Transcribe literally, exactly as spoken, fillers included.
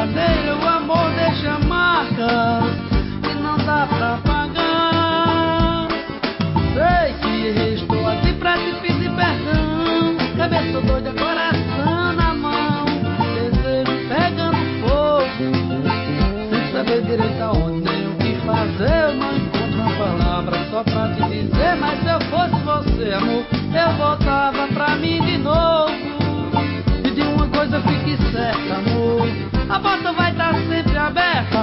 verdadeira, o amor deixa marcas que não dá pra pagar. Sei que errei, estou aqui pra te pedir perdão. Cabeça doida, coração na mão, desejo pegando fogo, sem saber direito aonde nem o que fazer. Eu não encontro uma palavra só pra te dizer, mas se eu fosse você, amor, eu voltava pra mim de novo. E de uma coisa fique certa, amor, a porta vai estar sempre aberta.